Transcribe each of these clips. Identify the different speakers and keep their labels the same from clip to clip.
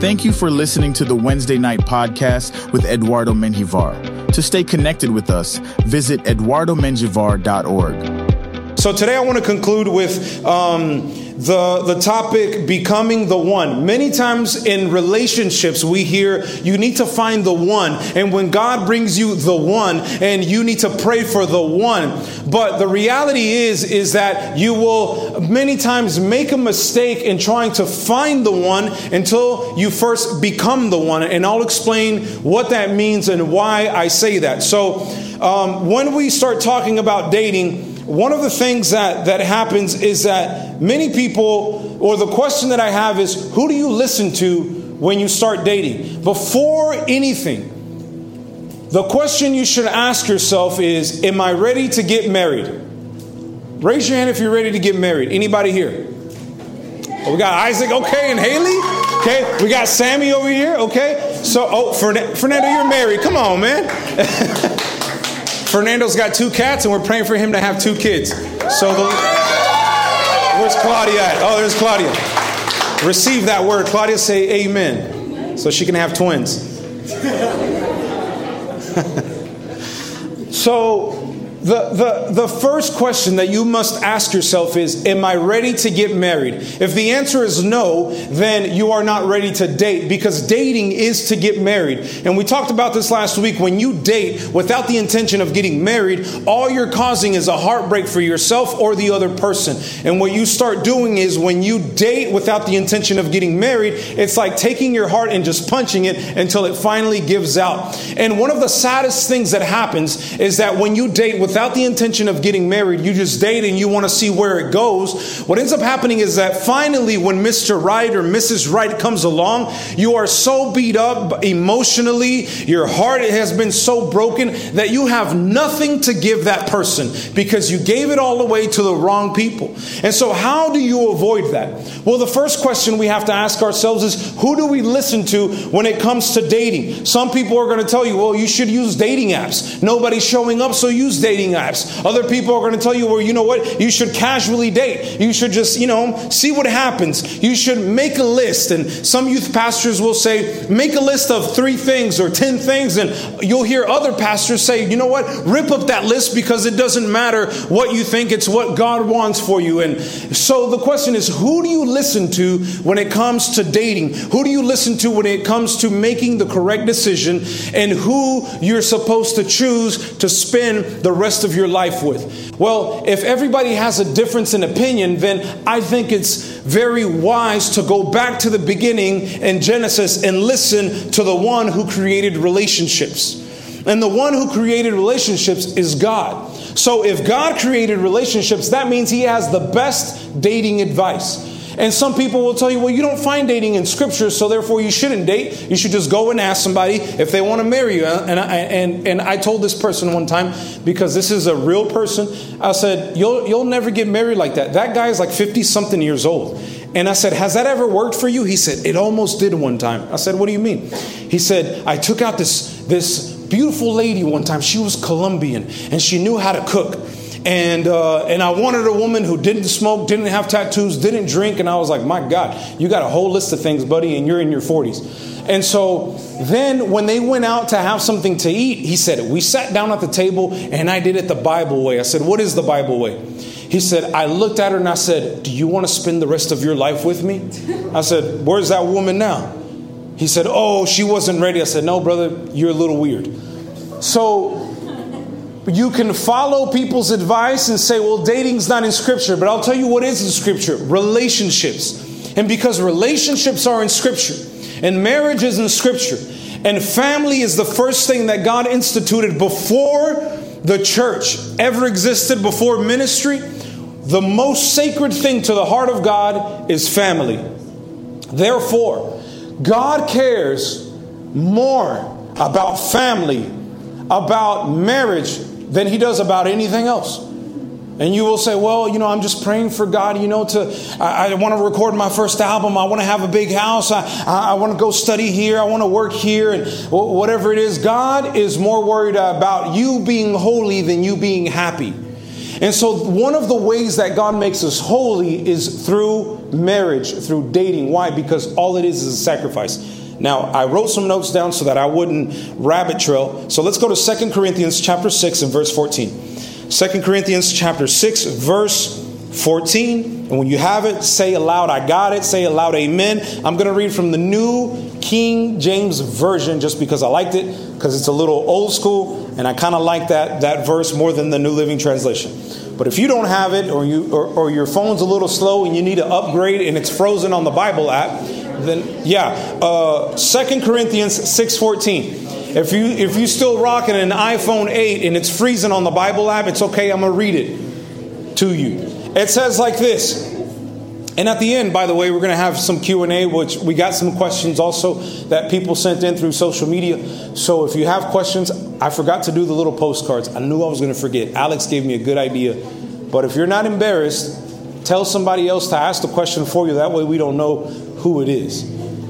Speaker 1: Thank you for listening to the Wednesday Night Podcast with Eduardo Menjivar. To stay connected with us, visit eduardomenjivar.org.
Speaker 2: So today I want to conclude with the topic, becoming the one. Many times in relationships we hear you need to find the one, and when God brings you the one, and you need to pray for the one. But the reality is that you will many times make a mistake in trying to find the one until you first become the one. And I'll explain what that means and why I say that. So when we start talking about dating, one of the things that happens is that many people, or the question that I have is, who do you listen to when you start dating? Before anything, the question you should ask yourself is, am I ready to get married? Raise your hand if you're ready to get married. Anybody here? Oh, we got Isaac, okay, and Haley. Okay, we got Sammy over here, okay. So, Fernando, you're married. Come on, man. Fernando's got 2 cats, and we're praying for him to have 2 kids. So, where's Claudia at? Oh, there's Claudia. Receive that word. Claudia, say amen, so she can have twins. So, the first question that you must ask yourself is, am I ready to get married? If the answer is no, then you are not ready to date, because dating is to get married. And we talked about this last week. When you date without the intention of getting married, all you're causing is a heartbreak for yourself or the other person. And what you start doing is, when you date without the intention of getting married, it's like taking your heart and just punching it until it finally gives out. And one of the saddest things that happens is that when you date without the intention of getting married, you just date and you want to see where it goes. What ends up happening is that finally, when Mr. Right or Mrs. Right comes along, you are so beat up emotionally, your heart has been so broken that you have nothing to give that person, because you gave it all away to the wrong people. And so how do you avoid that? Well, the first question we have to ask ourselves is, who do we listen to when it comes to dating? Some people are going to tell you, well, you should use dating apps. Nobody's showing up, so use dating apps. Other people are going to tell you, well, you know what? You should casually date. You should just, see what happens. You should make a list. And some youth pastors will say, make a list of 3 things or 10 things. And you'll hear other pastors say, you know what? Rip up that list, because it doesn't matter what you think. It's what God wants for you. And so the question is, who do you listen to when it comes to dating? Who do you listen to when it comes to making the correct decision, and who you're supposed to choose to spend the rest of your life with? Well, if everybody has a difference in opinion, then I think it's very wise to go back to the beginning in Genesis and listen to the one who created relationships. And the one who created relationships is God. So if God created relationships, that means He has the best dating advice. And some people will tell you, well, you don't find dating in Scripture, so therefore you shouldn't date. You should just go and ask somebody if they want to marry you. And I told this person one time, because this is a real person, I said, you'll never get married like that. That guy is like 50-something years old. And I said, has that ever worked for you? He said, it almost did one time. I said, what do you mean? He said, I took out this beautiful lady one time. She was Colombian, and she knew how to cook. And I wanted a woman who didn't smoke, didn't have tattoos, didn't drink. And I was like, my God, you got a whole list of things, buddy, and you're in your 40s. And so then when they went out to have something to eat, he said, we sat down at the table and I did it the Bible way. I said, what is the Bible way? He said, I looked at her and I said, do you want to spend the rest of your life with me? I said, where's that woman now? He said, oh, she wasn't ready. I said, no, brother, you're a little weird. So you can follow people's advice and say, well, dating's not in Scripture. But I'll tell you what is in Scripture: relationships. And because relationships are in Scripture, and marriage is in Scripture, and family is the first thing that God instituted before the church ever existed, before ministry, the most sacred thing to the heart of God is family. Therefore, God cares more about family, about marriage, than He does about anything else. And you will say, well, I'm just praying for God, I want to record my first album. I want to have a big house. I want to go study here. I want to work here, and whatever it is. God is more worried about you being holy than you being happy. And so one of the ways that God makes us holy is through marriage through dating. Why? Because all it is a sacrifice. Now, I wrote some notes down so that I wouldn't rabbit trail. So let's go to 2 Corinthians chapter 6 and verse 14. 2 Corinthians chapter 6, verse 14. And when you have it, say aloud, I got it. Say aloud, amen. I'm going to read from the New King James Version just because I liked it, because it's a little old school, and I kind of like that verse more than the New Living Translation. But if you don't have it, or your phone's a little slow and you need to upgrade and it's frozen on the Bible app, then 2 Corinthians 6:14. If you still rocking an iPhone 8 and it's freezing on the Bible app, it's okay. I'm going to read it to you. It says like this. And at the end, by the way, we're going to have some Q&A, which we got some questions also that people sent in through social media. So if you have questions, I forgot to do the little postcards. I knew I was going to forget. Alex gave me a good idea. But if you're not embarrassed, tell somebody else to ask the question for you. That way we don't know who it is.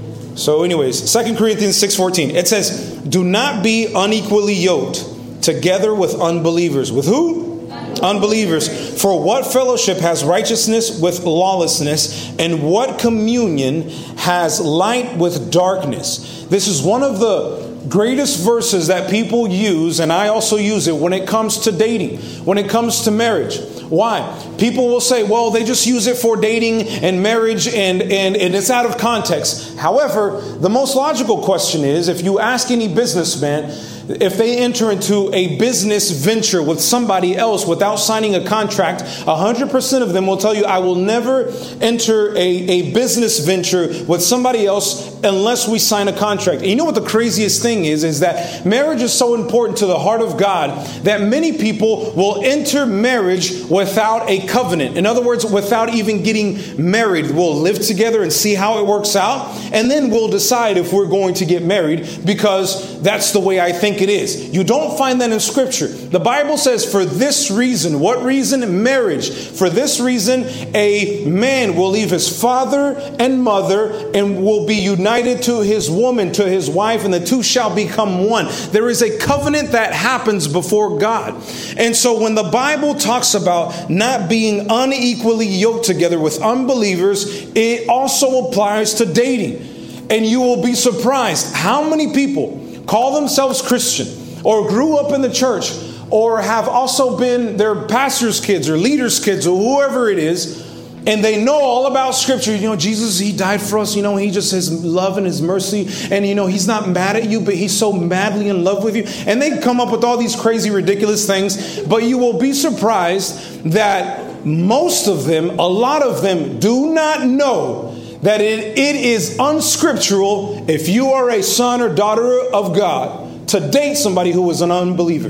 Speaker 2: So anyways, 2 Corinthians 6:14. It says, do not be unequally yoked together with unbelievers. With who? Unbelievers. For what fellowship has righteousness with lawlessness, and what communion has light with darkness? This is one of the greatest verses that people use, and I also use it when it comes to dating, when it comes to marriage. Why? People will say, well, they just use it for dating and marriage, and it's out of context. However, the most logical question is, if you ask any businessman, if they enter into a business venture with somebody else without signing a contract, 100% of them will tell you, I will never enter a business venture with somebody else unless we sign a contract. And you know what the craziest thing is that marriage is so important to the heart of God that many people will enter marriage without a covenant. In other words, without even getting married. We'll live together and see how it works out, and then we'll decide if we're going to get married, because that's the way I think it is. You don't find that in Scripture. The Bible says, for this reason. What reason? Marriage. For this reason, a man will leave his father and mother and will be united to his woman, to his wife, and the two shall become one. There is a covenant that happens before God. And so when the Bible talks about not being unequally yoked together with unbelievers, it also applies to dating. And you will be surprised how many people call themselves Christian or grew up in the church or have also been their pastor's kids or leaders' kids or whoever it is, and they know all about Scripture. You know, Jesus, He died for us. You know, He just His love and His mercy. And, you know, He's not mad at you, but He's so madly in love with you. And they come up with all these crazy, ridiculous things. But you will be surprised that most of them, a lot of them, do not know that it is unscriptural if you are a son or daughter of God to date somebody who is an unbeliever.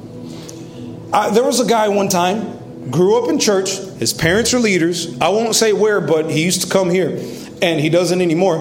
Speaker 2: There was a guy one time, grew up in church. His parents are leaders. I won't say where, but he used to come here, and he doesn't anymore.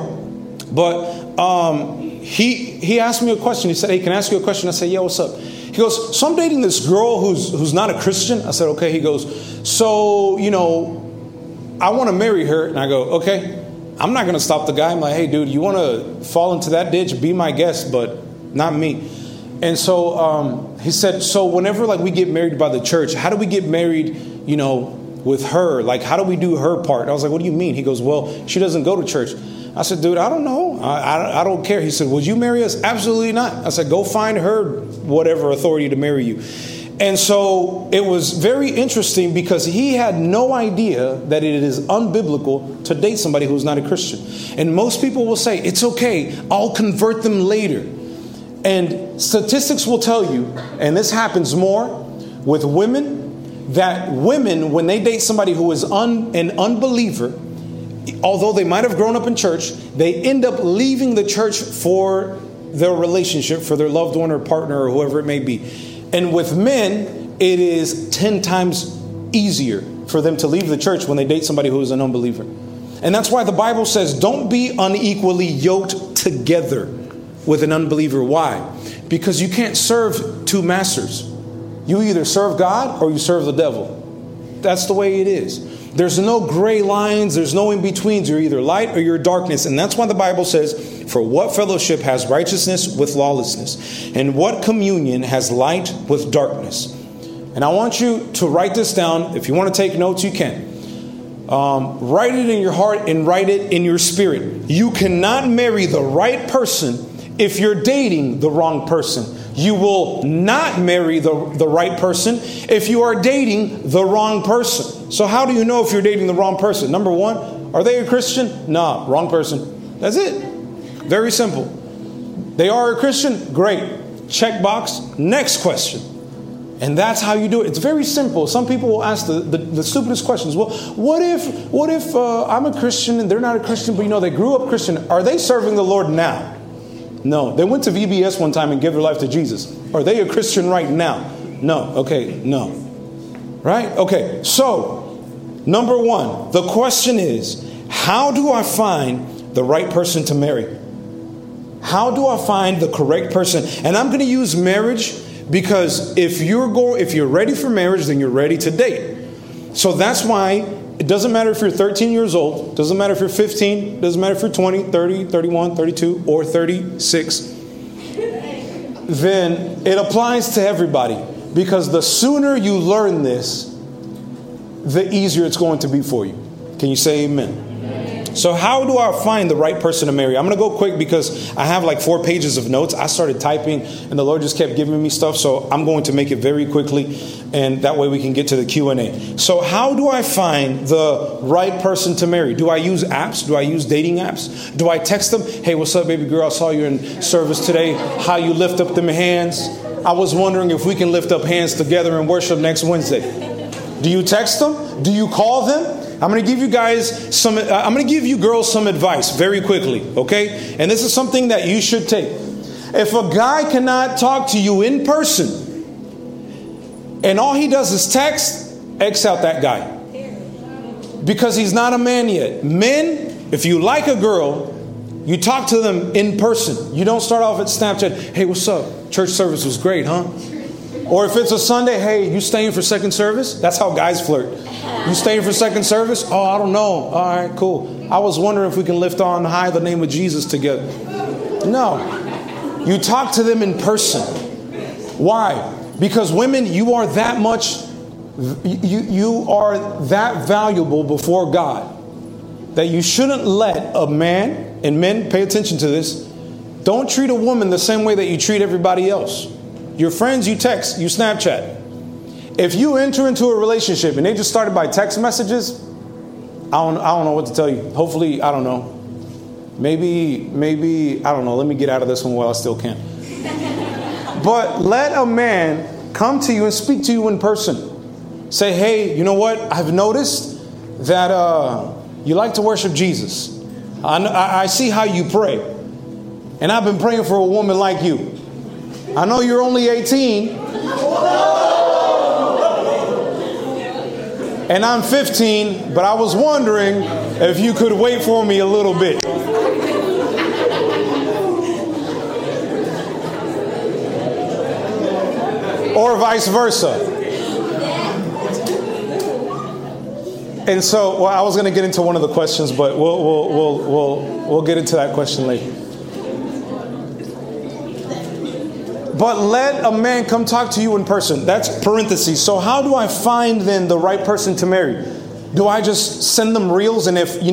Speaker 2: But he asked me a question. He said, hey, can I ask you a question? I said, yeah, what's up? He goes, so I'm dating this girl who's not a Christian. I said, okay. He goes, so, you know, I want to marry her. And I go, okay. I'm not going to stop the guy. I'm like, hey, dude, you want to fall into that ditch? Be my guest, but not me. And so he said, so whenever like we get married by the church, how do we get married, you know, with her? Like, how do we do her part? And I was like, what do you mean? He goes, well, she doesn't go to church. I said, dude, I don't know. I don't care. He said, would you marry us? Absolutely not. I said, go find her whatever authority to marry you. And so it was very interesting because he had no idea that it is unbiblical to date somebody who's not a Christian. And most people will say, it's okay, I'll convert them later. And statistics will tell you, and this happens more with women, that women, when they date somebody who is an unbeliever, although they might have grown up in church, they end up leaving the church for their relationship, for their loved one or partner or whoever it may be. And with men, it is 10 times easier for them to leave the church when they date somebody who is an unbeliever. And that's why the Bible says, don't be unequally yoked together with an unbeliever. Why? Because you can't serve two masters. You either serve God or you serve the devil. That's the way it is. There's no gray lines. There's no in-betweens. You're either light or you're darkness. And that's why the Bible says, for what fellowship has righteousness with lawlessness? And what communion has light with darkness? And I want you to write this down. If you want to take notes, you can. Write it in your heart and write it in your spirit. You cannot marry the right person if you're dating the wrong person. You will not marry the right person if you are dating the wrong person. So how do you know if you're dating the wrong person? Number one, are they a Christian? Nah, wrong person. That's it. Very simple. They are a Christian? Great. Check box. Next question. And that's how you do it. It's very simple. Some people will ask the stupidest questions. Well, what if I'm a Christian and they're not a Christian, but they grew up Christian? Are they serving the Lord now? No. They went to VBS one time and gave their life to Jesus. Are they a Christian right now? No. Okay, no. Right? Okay, so number one, the question is, how do I find the right person to marry? How do I find the correct person? And I'm going to use marriage because if you're ready for marriage, then you're ready to date. So that's why it doesn't matter if you're 13 years old, doesn't matter if you're 15, doesn't matter if you're 20, 30, 31, 32, or 36. Then it applies to everybody. Because the sooner you learn this, the easier it's going to be for you. Can you say amen? So how do I find the right person to marry? I'm going to go quick because I have like 4 pages of notes. I started typing and the Lord just kept giving me stuff. So I'm going to make it very quickly. And that way we can get to the Q&A. So how do I find the right person to marry? Do I use apps? Do I use dating apps? Do I text them? Hey, what's up, baby girl? I saw you in service today. How you lift up them hands? I was wondering if we can lift up hands together and worship next Wednesday. Do you text them? Do you call them? I'm going to give you guys I'm going to give you girls some advice very quickly, okay? And this is something that you should take. If a guy cannot talk to you in person and all he does is text, X out that guy. Because he's not a man yet. Men, if you like a girl, you talk to them in person. You don't start off at Snapchat. Hey, what's up? Church service was great, huh? Or if it's a Sunday, hey, you staying for second service? That's how guys flirt. You staying for second service? Oh, I don't know. All right, cool. I was wondering if we can lift on high the name of Jesus together. No. You talk to them in person. Why? Because women, you are that much, you are that valuable before God that you shouldn't let a man, and men, pay attention to this, don't treat a woman the same way that you treat everybody else. Your friends, you text, you Snapchat. If you enter into a relationship and they just started by text messages, I don't know what to tell you. Hopefully, I don't know. Maybe, I don't know. Let me get out of this one while I still can. But let a man come to you and speak to you in person. Say, hey, you know what? I've noticed that you like to worship Jesus. I see how you pray. And I've been praying for a woman like you. I know you're only 18. And I'm 15, but I was wondering if you could wait for me a little bit. Or vice versa. And so, I was going to get into one of the questions, but we'll get into that question later. But let a man come talk to you in person. That's parentheses. So how do I find then the right person to marry? Do I just send them reels? And if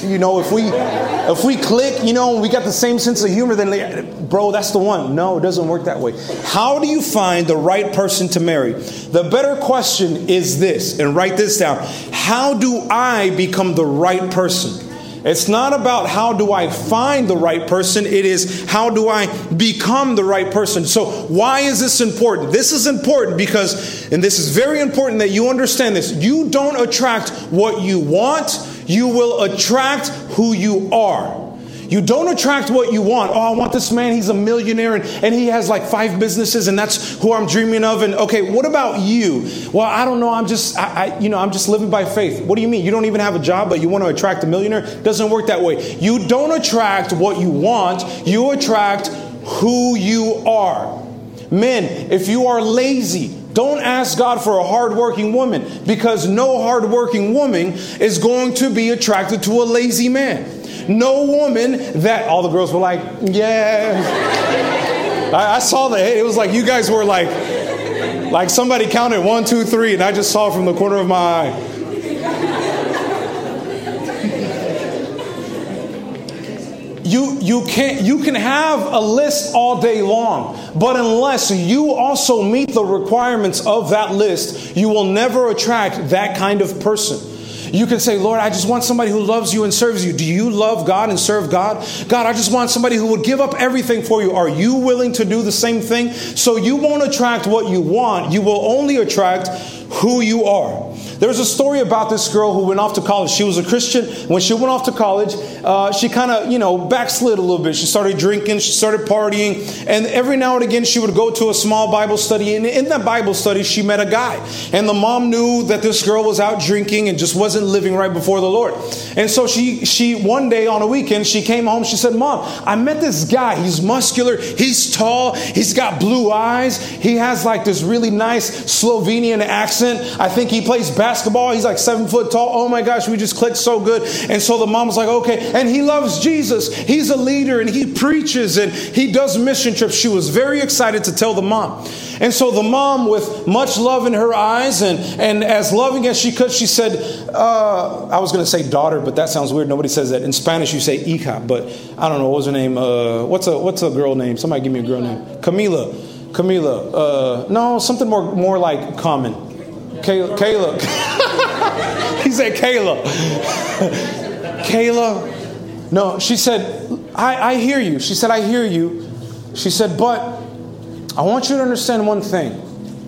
Speaker 2: we click, we got the same sense of humor, then bro, that's the one. No, it doesn't work that way. How do you find the right person to marry? The better question is this, and write this down. How do I become the right person? It's not about how do I find the right person. It is how do I become the right person. So why is this important? This is important because, and this is very important that you understand this. You don't attract what you want. You will attract who you are. You don't attract what you want. Oh, I want this man. He's a millionaire and he has like 5 businesses and that's who I'm dreaming of. And okay, what about you? Well, I don't know. I'm just living by faith. What do you mean? You don't even have a job, but you want to attract a millionaire? Doesn't work that way. You don't attract what you want. You attract who you are. Men, if you are lazy, don't ask God for a hardworking woman because no hardworking woman is going to be attracted to a lazy man. No woman that all the girls were like, yeah. I saw that. It was like you guys were like somebody counted 1, 2, 3, and I just saw from the corner of my eye. You can have a list all day long, but unless you also meet the requirements of that list, you will never attract that kind of person. You can say, Lord, I just want somebody who loves you and serves you. Do you love God and serve God? God, I just want somebody who would give up everything for you. Are you willing to do the same thing? So you won't attract what you want. You will only attract who you are. There's a story about this girl who went off to college. She was a Christian. When she went off to college, she kind of, backslid a little bit. She started drinking. She started partying. And every now and again, she would go to a small Bible study. And in that Bible study, she met a guy. And the mom knew that this girl was out drinking and just wasn't living right before the Lord. And so she one day on a weekend, she came home. She said, Mom, I met this guy. He's muscular. He's tall. He's got blue eyes. He has like this really nice Slovenian accent. I think he plays basketball. He's like 7 foot tall. Oh my gosh, we just clicked so good. And so the mom was like, okay. And he loves Jesus. He's a leader and he preaches and he does mission trips. She was very excited to tell the mom. And so the mom, with much love in her eyes and as loving as she could, she said, I was going to say daughter, but that sounds weird. Nobody says that. In Spanish, you say hija, but I don't know. What was her name? What's a girl name? Somebody give me a girl name. Camila. No, something more like common. Kayla. He said Kayla. Kayla. No, she said, I hear you. She said, I hear you. She said, but I want you to understand one thing.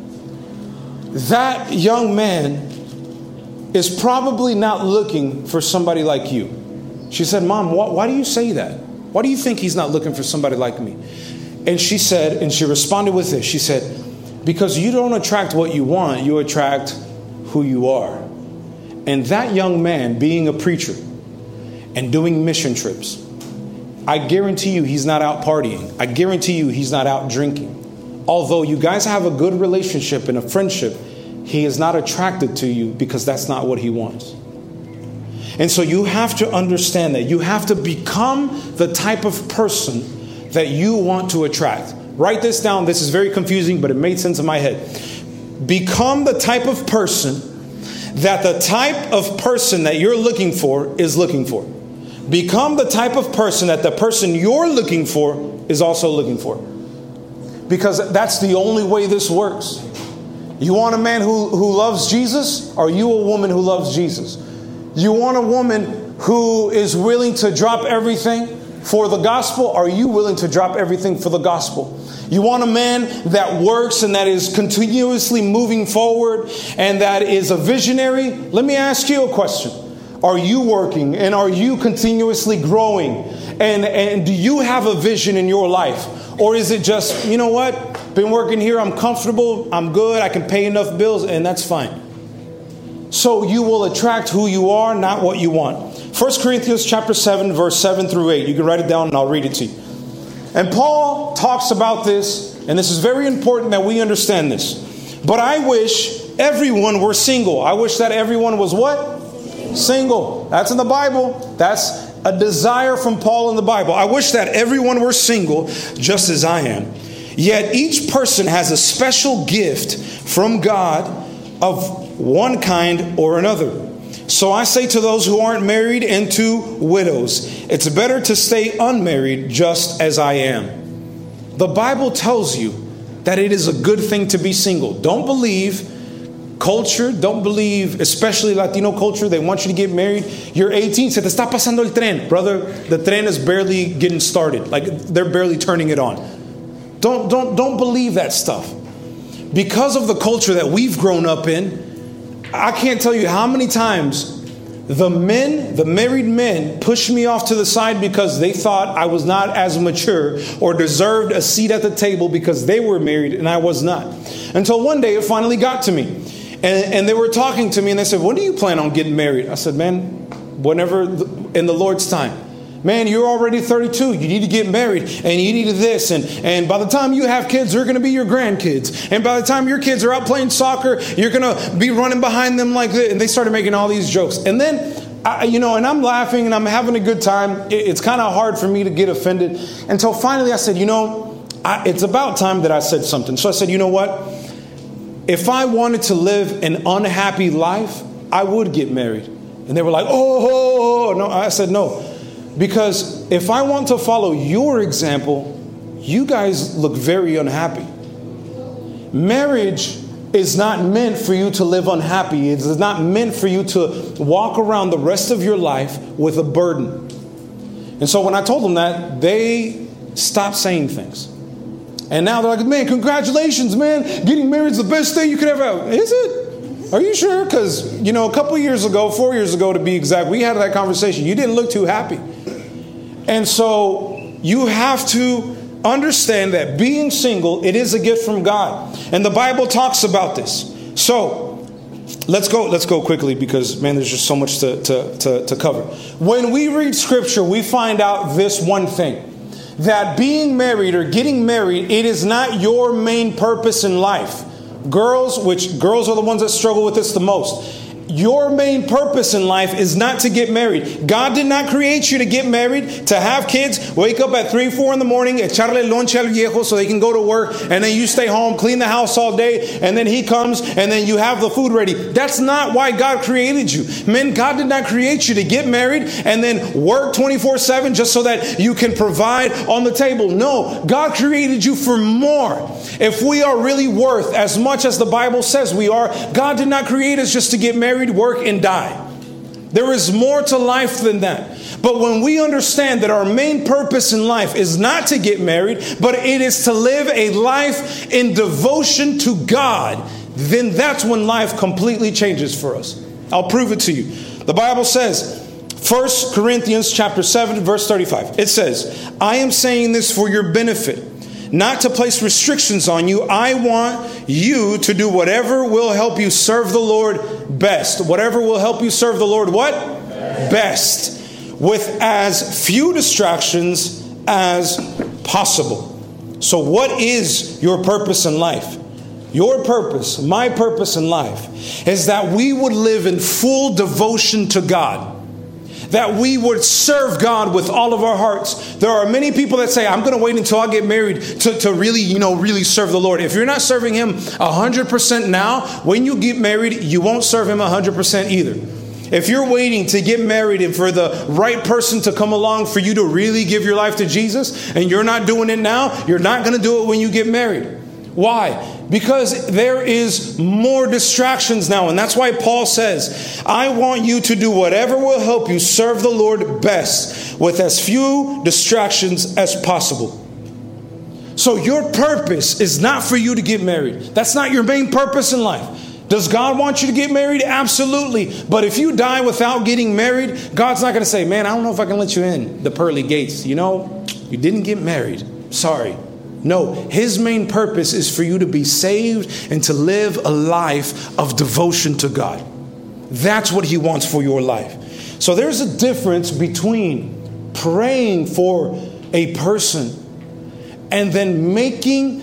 Speaker 2: That young man is probably not looking for somebody like you. She said, Mom, why do you say that? Why do you think he's not looking for somebody like me? And she said, and she responded with this. She said, because you don't attract what you want, you attract who you are. And that young man, being a preacher and doing mission trips, I guarantee you he's not out partying. I guarantee you he's not out drinking. Although you guys have a good relationship and a friendship, he is not attracted to you because that's not what he wants. And so you have to understand that. You have to become the type of person that you want to attract. Write this down. This is very confusing, but it made sense in my head. Become the type of person that you're looking for is looking for. Become the type of person that the person you're looking for is also looking for. Because that's the only way this works. You want a man who loves Jesus? Are you a woman who loves Jesus? You want a woman who is willing to drop everything for the gospel? Are you willing to drop everything for the gospel? You want a man that works and that is continuously moving forward and that is a visionary? Let me ask you a question. Are you working and are you continuously growing? And do you have a vision in your life? Or is it just, you know what? Been working here, I'm comfortable, I'm good, I can pay enough bills, and that's fine. So you will attract who you are, not what you want. 1 Corinthians chapter 7, verse 7 through 8. You can write it down and I'll read it to you. And Paul talks about this, and this is very important that we understand this. But I wish everyone were single. I wish that everyone was what? Single. That's in the Bible. That's a desire from Paul in the Bible. I wish that everyone were single, just as I am. Yet each person has a special gift from God of one kind or another. So I say to those who aren't married and to widows, it's better to stay unmarried just as I am. The Bible tells you that it is a good thing to be single. Don't believe culture, don't believe, especially Latino culture, they want you to get married. You're 18, se te está pasando el tren. Brother, the tren is barely getting started. Like they're barely turning it on. Don't believe that stuff. Because of the culture that we've grown up in, I can't tell you how many times the married men pushed me off to the side because they thought I was not as mature or deserved a seat at the table because they were married and I was not. Until one day it finally got to me. And they were talking to me and they said, when do you plan on getting married? I said, man, whenever in the Lord's time. Man, you're already 32. You need to get married and you need this. And by the time you have kids, they're going to be your grandkids. And by the time your kids are out playing soccer, you're going to be running behind them like this. And they started making all these jokes. And then, and I'm laughing and I'm having a good time. It's kind of hard for me to get offended. Until finally I said, it's about time that I said something. So I said, you know what? If I wanted to live an unhappy life, I would get married. And they were like, oh, no. I said, no. Because if I want to follow your example, you guys look very unhappy. Marriage is not meant for you to live unhappy. It is not meant for you to walk around the rest of your life with a burden. And so when I told them that, they stopped saying things. And now they're like, man, congratulations, man. Getting married is the best thing you could ever have. Is it? Are you sure? Because, a couple years ago, 4 years ago to be exact, we had that conversation. You didn't look too happy. And so you have to understand that being single, it is a gift from God. And the Bible talks about this. So let's go quickly because, man, there's just so much to cover. When we read scripture, we find out this one thing. That being married or getting married, it is not your main purpose in life. Girls are the ones that struggle with this the most. Your main purpose in life is not to get married. God did not create you to get married, to have kids, wake up at 3, 4 in the morning, echarle lonche al viejo so they can go to work, and then you stay home, clean the house all day, and then he comes, and then you have the food ready. That's not why God created you. Men, God did not create you to get married and then work 24/7 just so that you can provide on the table. No, God created you for more. If we are really worth as much as the Bible says we are, God did not create us just to get married, work, and die. There is more to life than that. But when we understand that our main purpose in life is not to get married, but it is to live a life in devotion to God, then that's when life completely changes for us. I'll prove it to you. The Bible says, 1 Corinthians chapter 7, verse 35. It says, I am saying this for your benefit, not to place restrictions on you. I want you to do whatever will help you serve the Lord best. Whatever will help you serve the Lord what? Best. With as few distractions as possible. So what is your purpose in life? Your purpose, my purpose in life, is that we would live in full devotion to God. That we would serve God with all of our hearts. There are many people that say, I'm going to wait until I get married to really, really serve the Lord. If you're not serving Him 100% now, when you get married, you won't serve Him 100% either. If you're waiting to get married and for the right person to come along for you to really give your life to Jesus, and you're not doing it now, you're not going to do it when you get married. Why? Because there is more distractions now. And that's why Paul says, I want you to do whatever will help you serve the Lord best with as few distractions as possible. So your purpose is not for you to get married. That's not your main purpose in life. Does God want you to get married? Absolutely. But if you die without getting married, God's not going to say, man, I don't know if I can let you in the pearly gates. You didn't get married. Sorry. No, His main purpose is for you to be saved and to live a life of devotion to God. That's what He wants for your life. So there's a difference between praying for a person and then making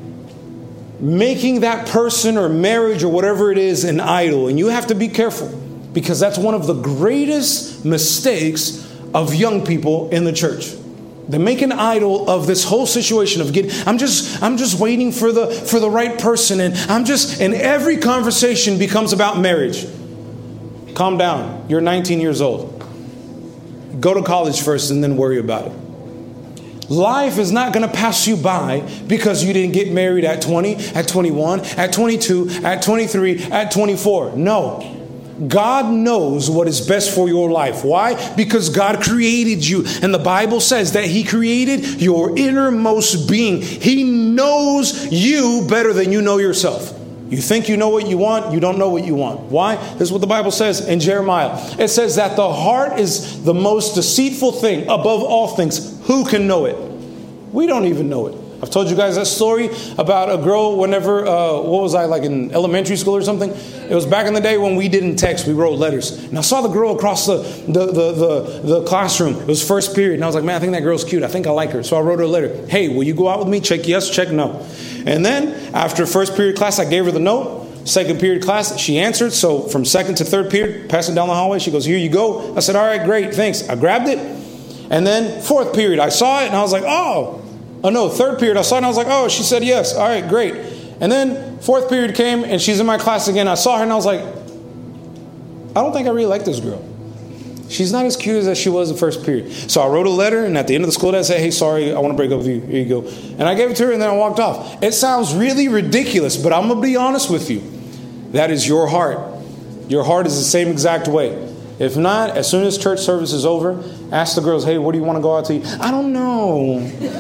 Speaker 2: that person or marriage or whatever it is an idol. And you have to be careful, because that's one of the greatest mistakes of young people in the church. They make an idol of this whole situation of I'm just waiting for the right person, and every conversation becomes about marriage. Calm down. You're 19 years old. Go to college first and then worry about it. Life is not going to pass you by because you didn't get married at 20, at 21, at 22, at 23, at 24. No. God knows what is best for your life. Why? Because God created you. And the Bible says that He created your innermost being. He knows you better than you know yourself. You think you know what you want, you don't know what you want. Why? This is what the Bible says in Jeremiah. It says that the heart is the most deceitful thing above all things. Who can know it? We don't even know it. I've told you guys that story about a girl whenever, what was I, like in elementary school or something? It was back in the day when we didn't text, we wrote letters. And I saw the girl across the classroom. It was first period. And I was like, man, I think that girl's cute. I think I like her. So I wrote her a letter. Hey, will you go out with me? Check yes, check no. And then after first period class, I gave her the note. Second period class, she answered. So from second to third period, passing down the hallway, she goes, here you go. I said, all right, great, thanks. I grabbed it. And then fourth period, I saw it and I was like, third period, I saw it and I was like, oh, she said yes. All right, great. And then fourth period came and she's in my class again. I saw her and I was like, I don't think I really like this girl. She's not as cute as she was the first period. So I wrote a letter, and at the end of the school day, I said, hey, sorry, I want to break up with you. Here you go. And I gave it to her, and then I walked off. It sounds really ridiculous, but I'm going to be honest with you. That is your heart. Your heart is the same exact way. If not, as soon as church service is over, ask the girls, hey, where do you want to go out to eat? I don't know.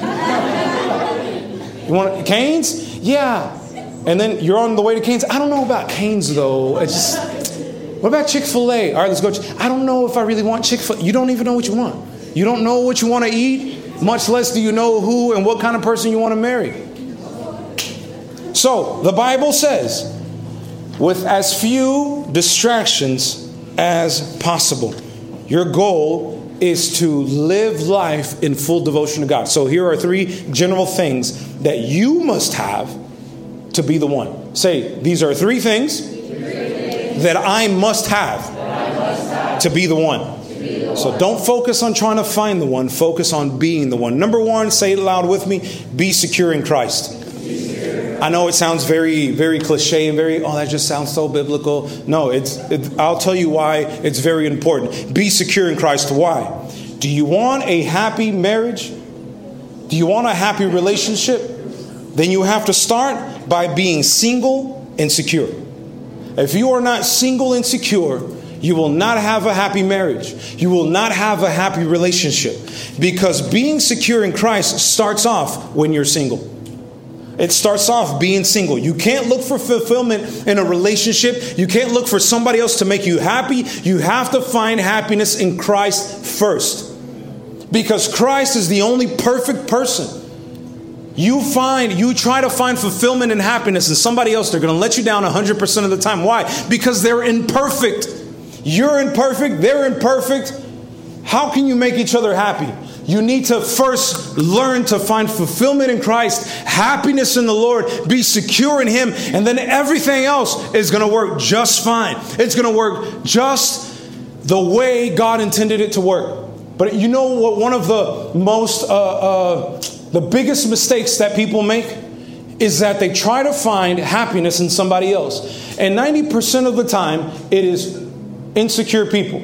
Speaker 2: You want Cane's? Yeah. And then you're on the way to Cane's. I don't know about Cane's, though. It's just... What about Chick-fil-A? All right, let's go. I don't know if I really want Chick-fil-A. You don't even know what you want. You don't know what you want to eat, much less do you know who and what kind of person you want to marry. So, the Bible says, with as few distractions as possible. Your goal is to live life in full devotion to God. So here are 3 general things that you must have to be the one. Say, these are 3 things that I must have to be the one. So don't focus on trying to find the one. Focus on being the one. Number 1, say it loud with me. Be secure in Christ. I know it sounds very, very cliche and that just sounds so biblical. No, I'll tell you why it's very important. Be secure in Christ. Why? Do you want a happy marriage? Do you want a happy relationship? Then you have to start by being single and secure. If you are not single and secure, you will not have a happy marriage. You will not have a happy relationship. Because being secure in Christ starts off when you're single. It starts off being single. You can't look for fulfillment in a relationship. You can't look for somebody else to make you happy. You have to find happiness in Christ first. Because Christ is the only perfect person. You try to find fulfillment and happiness in somebody else, they're going to let you down 100% of the time. Why? Because they're imperfect. You're imperfect. They're imperfect. How can you make each other happy? You need to first learn to find fulfillment in Christ, happiness in the Lord, be secure in Him, and then everything else is going to work just fine. It's going to work just the way God intended it to work. But you know what? One of the most, the biggest mistakes that people make is that they try to find happiness in somebody else. And 90% of the time, it is insecure people.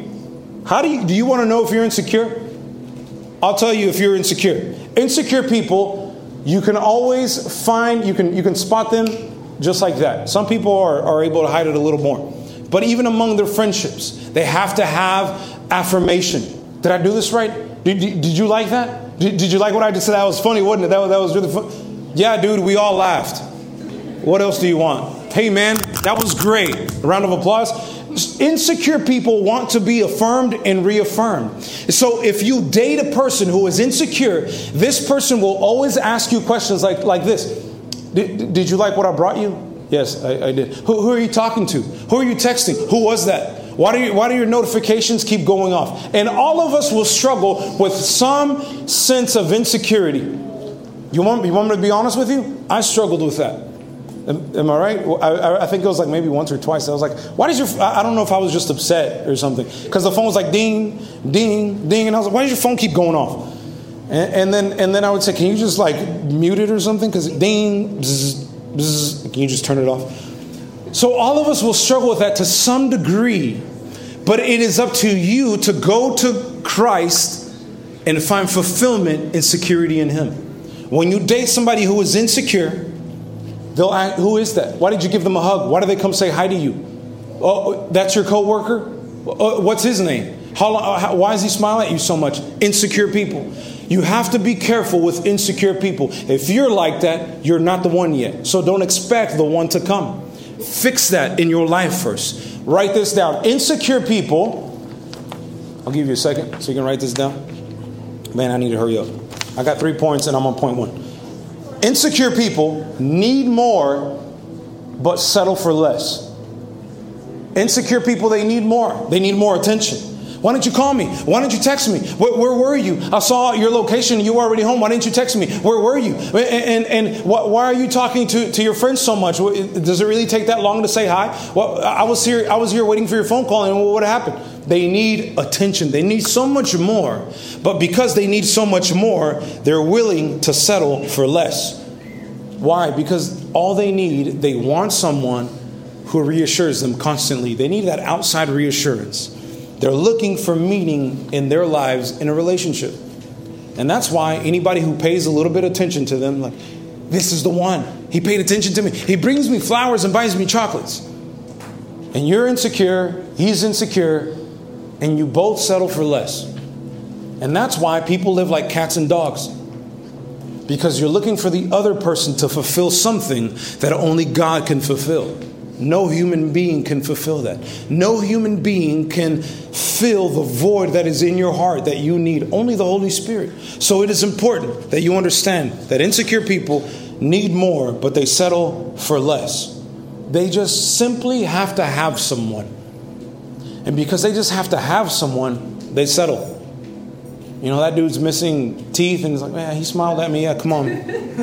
Speaker 2: Do you want to know if you're insecure? I'll tell you if you're insecure. Insecure people, you can always find, you can spot them just like that. Some people are able to hide it a little more. But even among their friendships, they have to have affirmation. Did I do this right? Did you like that? Did you like what I just said? That was funny, wasn't it? That was really fun. Yeah, dude, we all laughed. What else do you want? Hey, man, that was great. A round of applause. Insecure people want to be affirmed and reaffirmed. So if you date a person who is insecure, this person will always ask you questions like this. Did you like what I brought you? Yes, I did. Who are you talking to? Who are you texting? Who was that? Why do your notifications keep going off? And all of us will struggle with some sense of insecurity. You want me to be honest with you? I struggled with that. Am I right? I think it was like maybe once or twice. I was like, I don't know if I was just upset or something. Because the phone was like ding, ding, ding. And I was like, why does your phone keep going off? And then I would say, can you just like mute it or something? Because ding, bzz, bzz, can you just turn it off? So all of us will struggle with that to some degree. But it is up to you to go to Christ and find fulfillment and security in Him. When you date somebody who is insecure, they'll ask, who is that? Why did you give them a hug? Why did they come say hi to you? Oh, that's your coworker? What's his name? Why is he smiling at you so much? Insecure people. You have to be careful with insecure people. If you're like that, you're not the one yet. So don't expect the one to come. Fix that in your life first. Write this down. Insecure people. I'll give you a second so you can write this down. Man, I need to hurry up. I got 3 points and I'm on point 1. Insecure people need more, but settle for less. Insecure people, they need more. They need more attention. Why didn't you call me? Why didn't you text me? Where were you? I saw your location. You were already home. Why didn't you text me? Where were you? And why are you talking to your friends so much? Does it really take that long to say hi? Well, I was here waiting for your phone call, and what happened? They need attention. They need so much more. But because they need so much more, they're willing to settle for less. Why? Because all they want someone who reassures them constantly. They need that outside reassurance. They're looking for meaning in their lives in a relationship. And that's why anybody who pays a little bit of attention to them, like, this is the one. He paid attention to me. He brings me flowers and buys me chocolates. And you're insecure, he's insecure, and you both settle for less. And that's why people live like cats and dogs. Because you're looking for the other person to fulfill something that only God can fulfill. No human being can fulfill that. No human being can fill the void that is in your heart that you need. Only the Holy Spirit. So it is important that you understand that insecure people need more, but they settle for less. They just simply have to have someone. And because they just have to have someone, they settle. You know, that dude's missing teeth and he's like, man, he smiled at me. Yeah, come on.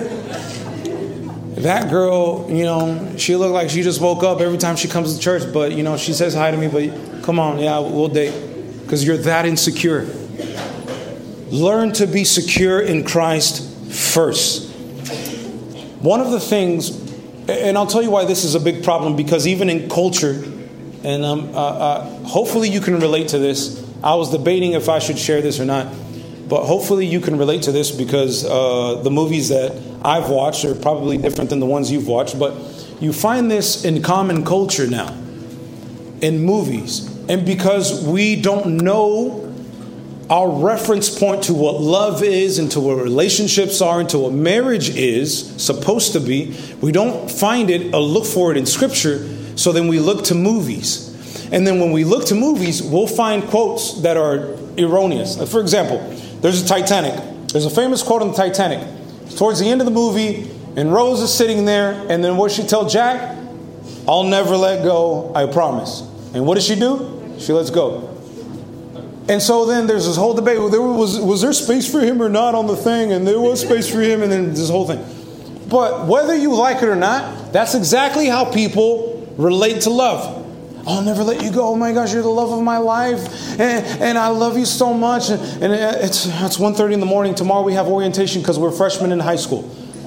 Speaker 2: That girl, you know, she looked like she just woke up every time she comes to church. But, you know, she says hi to me. But come on, yeah, we'll date. Because you're that insecure. Learn to be secure in Christ first. One of the things, and I'll tell you why this is a big problem. Because even in culture, and hopefully you can relate to this. I was debating if I should share this or not. But hopefully you can relate to this because the movies that I've watched are probably different than the ones you've watched. But you find this in common culture now, in movies. And because we don't know our reference point to what love is and to what relationships are and to what marriage is supposed to be, we don't find it or look for it in Scripture. So then we look to movies. And then when we look to movies, we'll find quotes that are erroneous. Like, for example, there's a Titanic. There's a famous quote on the Titanic. It's towards the end of the movie, and Rose is sitting there, and then what does she tell Jack? I'll never let go, I promise. And what does she do? She lets go. And so then there's this whole debate. Was there space for him or not on the thing? And there was space for him, and then this whole thing. But whether you like it or not, that's exactly how people relate to love. I'll never let you go. Oh my gosh, you're the love of my life. And I love you so much. And it's 1:30 in the morning. Tomorrow we have orientation because we're freshmen in high school.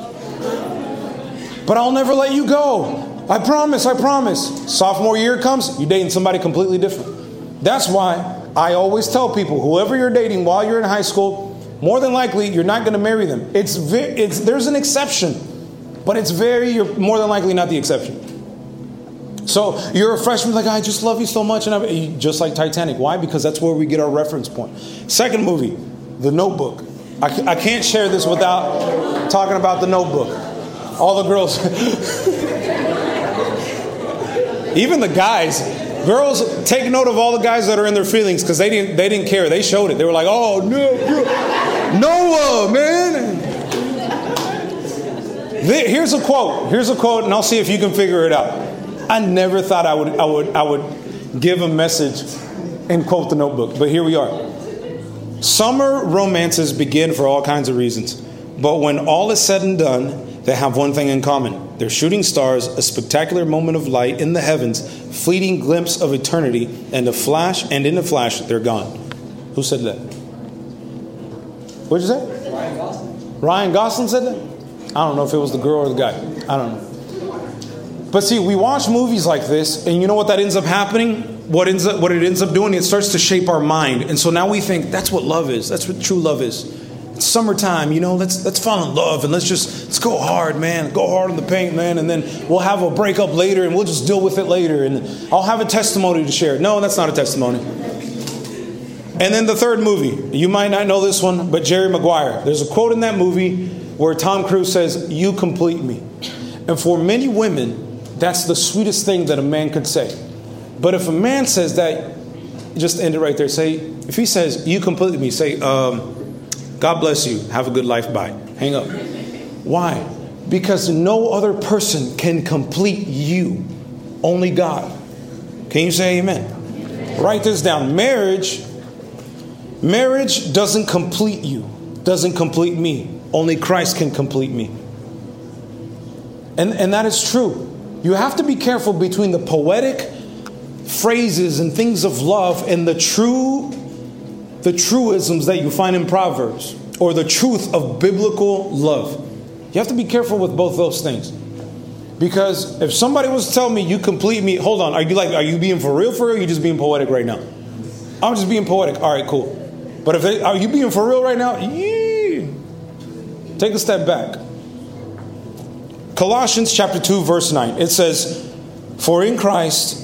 Speaker 2: But I'll never let you go. I promise, I promise. Sophomore year comes, you're dating somebody completely different. That's why I always tell people, whoever you're dating while you're in high school, more than likely you're not going to marry them. There's an exception. But you're more than likely not the exception. So you're a freshman, like, I just love you so much. And just like Titanic. Why? Because that's where we get our reference point. Second movie, The Notebook. I can't share this without talking about The Notebook. All the girls, even the guys, girls, take note of all the guys that are in their feelings because they didn't care. They showed it. They were like, oh, no, Noah, man. Here's a quote, and I'll see if you can figure it out. I never thought I would give a message and quote The Notebook, but here we are. Summer romances begin for all kinds of reasons, but when all is said and done, they have one thing in common. They're shooting stars, a spectacular moment of light in the heavens, fleeting glimpse of eternity, and in a flash, they're gone. Who said that? What did you say?
Speaker 3: Ryan Gosling.
Speaker 2: Ryan Gosling said that? I don't know if it was the girl or the guy. I don't know. But see, we watch movies like this, and you know what that ends up happening? What it ends up doing, it starts to shape our mind. And so now we think that's what love is. That's what true love is. It's summertime, you know, let's fall in love and let's go hard, man. Go hard in the paint, man. And then we'll have a breakup later and we'll just deal with it later. And I'll have a testimony to share. No, that's not a testimony. And then the third movie, you might not know this one, but Jerry Maguire. There's a quote in that movie where Tom Cruise says, "You complete me." And for many women, that's the sweetest thing that a man could say. But if a man says that, just end it right there. Say, if he says, "You complete me," say, "God bless you. Have a good life. Bye." Hang up. Why? Because no other person can complete you. Only God. Can you say amen? Write this down. Marriage doesn't complete you. Doesn't complete me. Only Christ can complete me. And that is true. You have to be careful between the poetic phrases and things of love and the truisms that you find in Proverbs, or the truth of biblical love. You have to be careful with both those things. Because if somebody was to tell me, "You complete me," hold on, are you being for real? Or are you just being poetic right now? I'm just being poetic. All right, cool. But are you being for real right now? Take a step back. Colossians chapter 2, verse 9. It says, For in Christ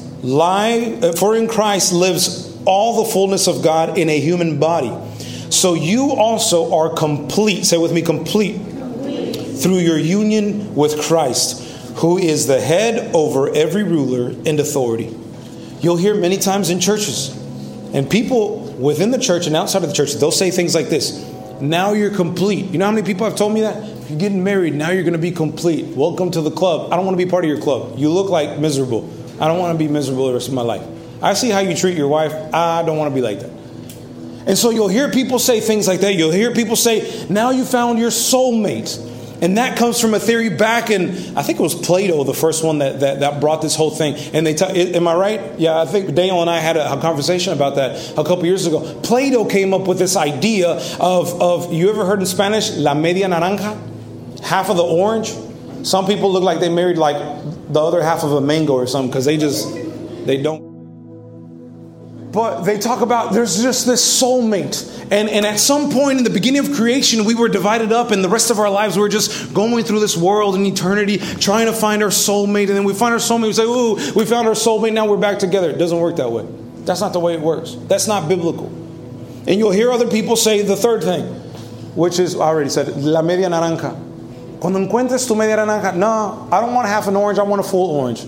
Speaker 2: lives all the fullness of God in a human body. So you also are complete. Say with me, complete. Through your union with Christ, who is the head over every ruler and authority. You'll hear many times in churches, and people within the church and outside of the church, they'll say things like this. Now you're complete. You know how many people have told me that? If you're getting married, now you're going to be complete. Welcome to the club. I don't want to be part of your club. You look like miserable. I don't want to be miserable the rest of my life. I see how you treat your wife. I don't want to be like that. And so you'll hear people say things like that. You'll hear people say, now you found your soulmate. And that comes from a theory back in, I think it was Plato, the first one that brought this whole thing. And am I right? Yeah, I think Dale and I had a conversation about that a couple years ago. Plato came up with this idea of you ever heard in Spanish, la media naranja? Half of the orange. Some people look like they married like the other half of a mango or something because they don't. But they talk about there's just this soulmate. And at some point in the beginning of creation, we were divided up, and the rest of our lives we were just going through this world in eternity, trying to find our soulmate. And then we find our soulmate, we say, ooh, we found our soulmate, now we're back together. It doesn't work that way. That's not the way it works. That's not biblical. And you'll hear other people say the third thing, which is, I already said it, la media naranja. Cuando encuentres tu media naranja, no, I don't want half an orange, I want a full orange.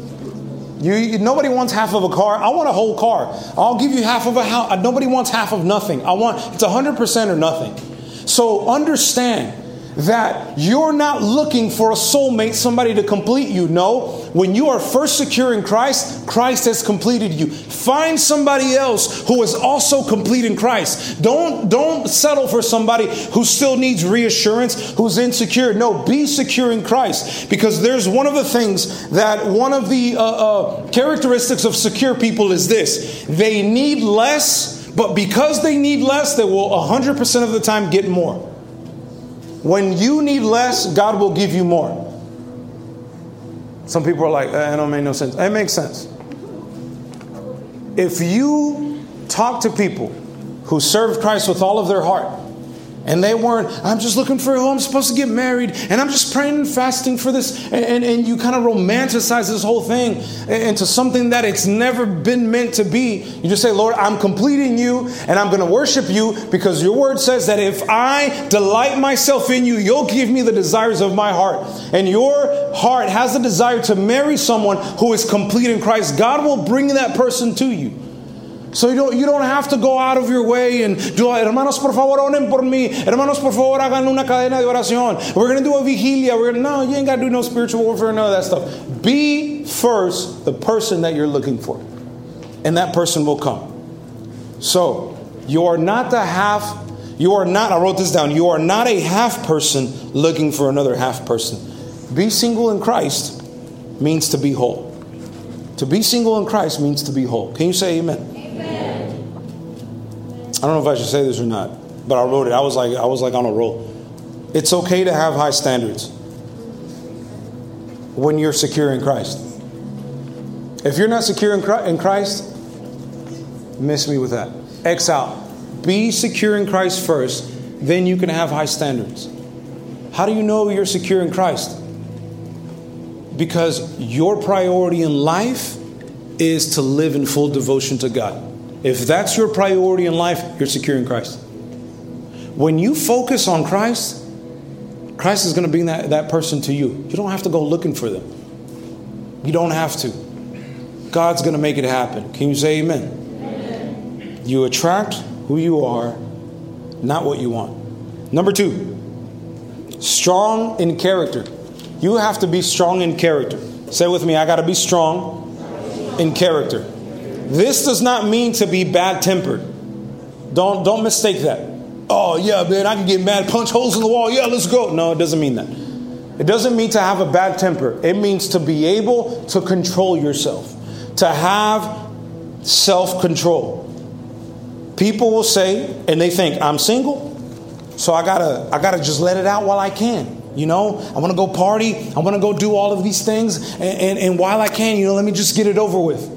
Speaker 2: Nobody wants half of a car. I want a whole car. I'll give you half of a house. Nobody wants half of nothing. It's 100% or nothing. So understand that you're not looking for a soulmate, somebody to complete you. No, when you are first secure in Christ, Christ has completed you. Find somebody else who is also complete in Christ. Don't settle for somebody who still needs reassurance, who's insecure. No, be secure in Christ. Because there's one of the things that one of the characteristics of secure people is this. They need less, but because they need less, they will 100% of the time get more. When you need less, God will give you more. Some people are like, that don't make no sense. It makes sense. If you talk to people who served Christ with all of their heart, and they weren't, I'm just looking for who I'm supposed to get married, and I'm just praying and fasting for this, and you kind of romanticize this whole thing into something that it's never been meant to be. You just say, Lord, I'm completing you, and I'm going to worship you, because your word says that if I delight myself in you, you'll give me the desires of my heart. And your heart has the desire to marry someone who is complete in Christ. God will bring that person to you. So you don't have to go out of your way and do, hermanos, por favor, oren por mí. Hermanos, por favor, hagan una cadena de oración. We're going to do a vigilia. No, you ain't got to do no spiritual warfare, none of that stuff. Be first the person that you're looking for. And that person will come. So, I wrote this down. You are not a half person looking for another half person. Be single in Christ means to be whole. To be single in Christ means to be whole. Can you say amen? I don't know if I should say this or not, but I wrote it. I was like on a roll. It's okay to have high standards when you're secure in Christ. If you're not secure in Christ, miss me with that. X out. Be secure in Christ first, then you can have high standards. How do you know you're secure in Christ? Because your priority in life is to live in full devotion to God. If that's your priority in life, you're secure in Christ. When you focus on Christ, Christ is going to bring that person to you. You don't have to go looking for them. You don't have to. God's going to make it happen. Can you say amen? Amen. You attract who you are, not what you want. Number 2, strong in character. You have to be strong in character. Say with me, I got to be strong in character. This does not mean to be bad-tempered. Don't mistake that. Oh, yeah, man, I can get mad, punch holes in the wall. Yeah, let's go. No, it doesn't mean that. It doesn't mean to have a bad temper. It means to be able to control yourself, to have self-control. People will say, and they think, I'm single, so I gotta just let it out while I can. You know, I want to go party. I want to go do all of these things. And while I can, let me just get it over with.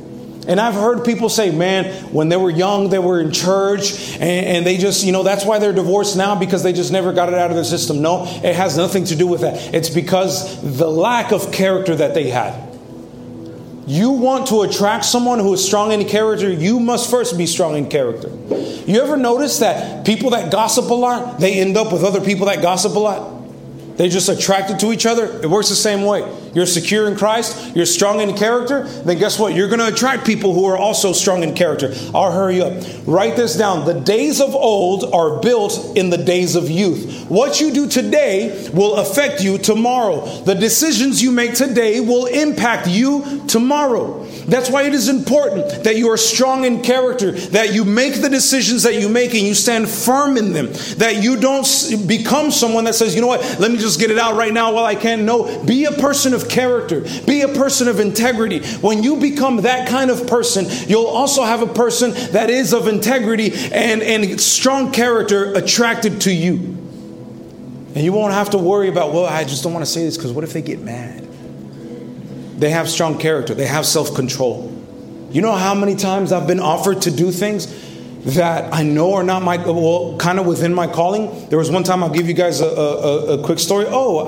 Speaker 2: And I've heard people say, man, when they were young, they were in church and they just, that's why they're divorced now, because they just never got it out of their system. No, it has nothing to do with that. It's because the lack of character that they had. You want to attract someone who is strong in character, you must first be strong in character. You ever notice that people that gossip a lot, they end up with other people that gossip a lot? They're just attracted to each other. It works the same way. You're secure in Christ. You're strong in character. Then guess what? You're going to attract people who are also strong in character. I'll hurry up. Write this down. The days of old are built in the days of youth. What you do today will affect you tomorrow. The decisions you make today will impact you tomorrow. That's why it is important that you are strong in character, that you make the decisions that you make and you stand firm in them, that you don't become someone that says, you know what, let me just get it out right now while I can. No, be a person of character, be a person of integrity. When you become that kind of person, you'll also have a person that is of integrity and strong character attracted to you. And you won't have to worry about, well, I just don't want to say this because what if they get mad? They have strong character. They have self-control. You know how many times I've been offered to do things that I know are not kind of within my calling? There was one time, I'll give you guys a quick story.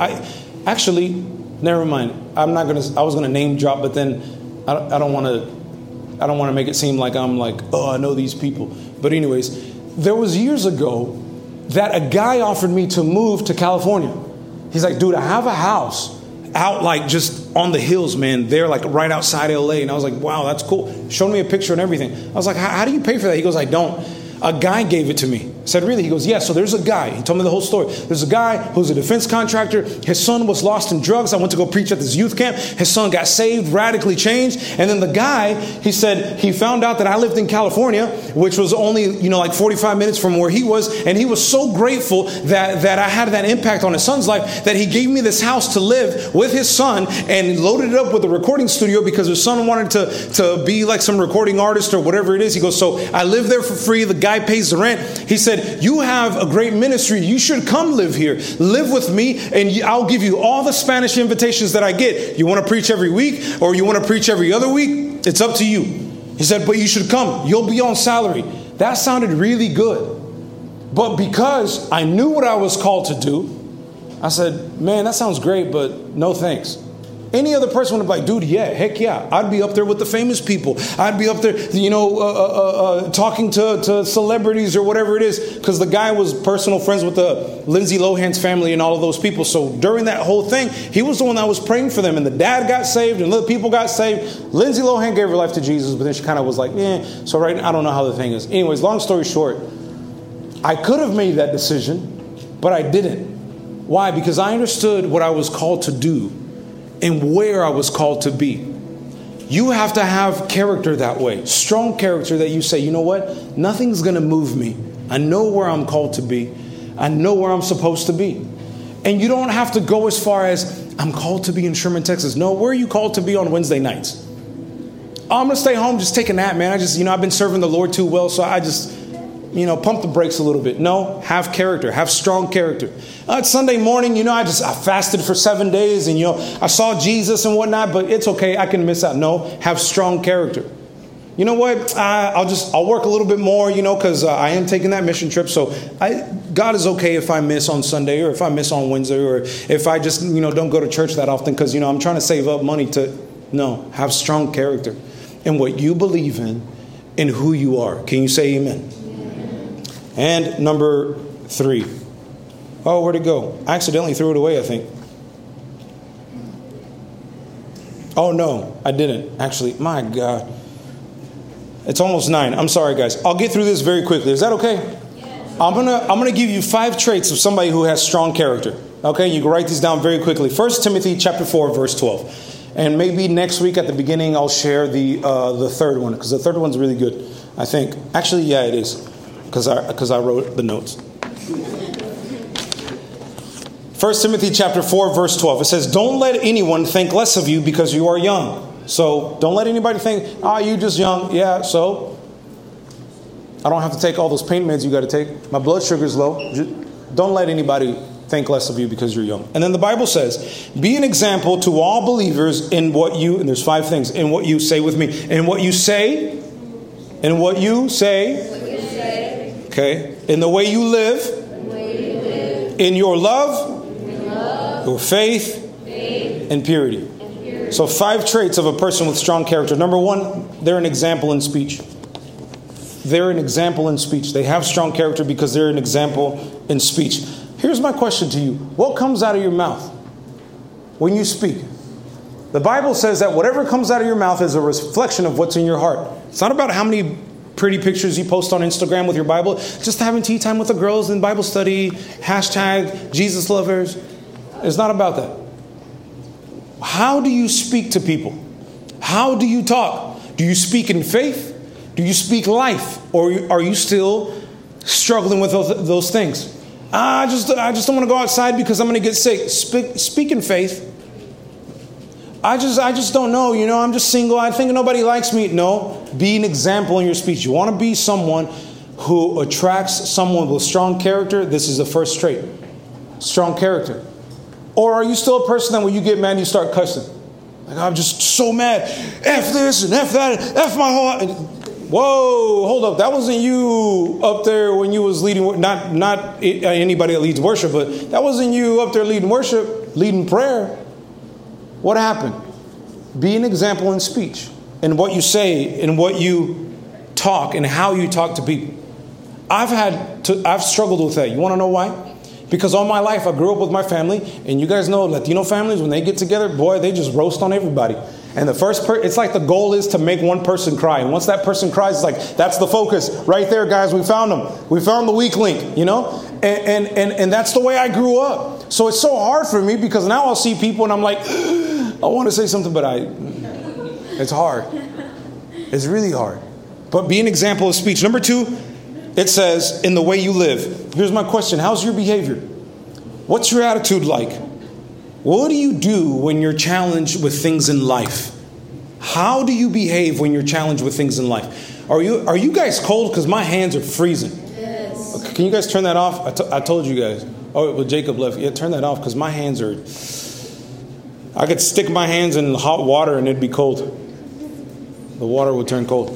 Speaker 2: Never mind. I was going to name drop, but then I don't want to make it seem like I'm like, oh, I know these people. But anyways, there was years ago that a guy offered me to move to California. He's like, dude, I have a house out like just on the hills, man. They're like right outside LA. And I was like, wow, that's cool. Showed me a picture and everything. I was like, how do you pay for that? He goes, I don't. A guy gave it to me. I said, really? He goes, yeah. So there's a guy. He told me the whole story. There's a guy who's a defense contractor. His son was lost in drugs. I went to go preach at this youth camp. His son got saved, radically changed. And then the guy, he said, he found out that I lived in California, which was only, like 45 minutes from where he was. And he was so grateful that I had that impact on his son's life that he gave me this house to live with his son and loaded it up with a recording studio because his son wanted to be like some recording artist or whatever it is. He goes, so I live there for free. The guy pays the rent. He said, you have a great ministry. You should come live here. Live with me and I'll give you all the Spanish invitations that I get. You want to preach every week or you want to preach every other week? It's up to you. He said, but you should come. You'll be on salary. That sounded really good. But because I knew what I was called to do, I said, man, that sounds great, but no thanks. Any other person would be like, dude, yeah, heck yeah. I'd be up there with the famous people. I'd be up there, talking to celebrities or whatever it is. Because the guy was personal friends with the Lindsay Lohan's family and all of those people. So during that whole thing, he was the one that was praying for them. And the dad got saved and other people got saved. Lindsay Lohan gave her life to Jesus, but then she kind of was like, So right now, I don't know how the thing is. Anyways, long story short, I could have made that decision, but I didn't. Why? Because I understood what I was called to do and where I was called to be. You have to have character that way. Strong character that you say, you know what? Nothing's going to move me. I know where I'm called to be. I know where I'm supposed to be. And you don't have to go as far as, I'm called to be in Sherman, Texas. No, where are you called to be on Wednesday nights? Oh, I'm going to stay home, just take a nap, man. I've been serving the Lord too well, so I just, pump the brakes a little bit. No, have character, have strong character. It's Sunday morning, I fasted for 7 days and, I saw Jesus and whatnot, but it's okay. I can miss out. No, have strong character. You know what? I'll work a little bit more, because I am taking that mission trip. So God is okay if I miss on Sunday or if I miss on Wednesday or if I just, don't go to church that often because, I'm trying to save up money no, have strong character in what you believe in and who you are. Can you say amen? And number 3. Oh, where'd it go? I accidentally threw it away, I think. Oh, no, I didn't. Actually, my God. It's almost 9. I'm sorry, guys. I'll get through this very quickly. Is that okay? Yes. I'm gonna give you 5 traits of somebody who has strong character. Okay, you can write these down very quickly. 1 Timothy chapter 4, verse 12. And maybe next week at the beginning, I'll share the third one, because the third one's really good, I think. Actually, yeah, it is. Because I wrote the notes. 1 Timothy chapter 4, verse 12. It says, don't let anyone think less of you because you are young. So don't let anybody think, you're just young. Yeah, so I don't have to take all those pain meds you got to take. My blood sugar's low. Don't let anybody think less of you because you're young. And then the Bible says, be an example to all believers in what you, and there's 5 things, in what you say with me, in what you say, in what you say, okay, in the way you live, in your love, your faith, and purity. So 5 traits of a person with strong character. Number 1, they're an example in speech. They're an example in speech. They have strong character because they're an example in speech. Here's my question to you. What comes out of your mouth when you speak? The Bible says that whatever comes out of your mouth is a reflection of what's in your heart. It's not about how many pretty pictures you post on Instagram with your Bible. Just having tea time with the girls in Bible study. # Jesus lovers. It's not about that. How do you speak to people? How do you talk? Do you speak in faith? Do you speak life? Or are you still struggling with those things? I just don't want to go outside because I'm going to get sick. Speak in faith. I just don't know. I'm just single. I think nobody likes me. No, be an example in your speech. You want to be someone who attracts someone with strong character. This is the first trait. Strong character. Or are you still a person that when you get mad, you start cussing? Like, I'm just so mad. F this and F that and F my whole... Whoa, hold up. That wasn't you up there when you was leading, not anybody that leads worship, but that wasn't you up there leading worship, leading prayer. What happened? Be an example in speech, in what you say, in what you talk, and how you talk to people. I've struggled with that. You want to know why? Because all my life I grew up with my family, and you guys know Latino families, when they get together, boy, they just roast on everybody. And the it's like the goal is to make one person cry. And once that person cries, it's like, that's the focus. Right there, guys, we found them. We found the weak link, And that's the way I grew up. So it's so hard for me because now I'll see people and I'm like, I want to say something, but it's hard. It's really hard. But be an example of speech. Number 2, it says, in the way you live. Here's my question. How's your behavior? What's your attitude like? What do you do when you're challenged with things in life? How do you behave when you're challenged with things in life? Are you guys cold? Because my hands are freezing. Yes. Okay, can you guys turn that off? I told you guys. Oh, well, Jacob left. Yeah, turn that off because my hands are... I could stick my hands in hot water and it'd be cold. The water would turn cold.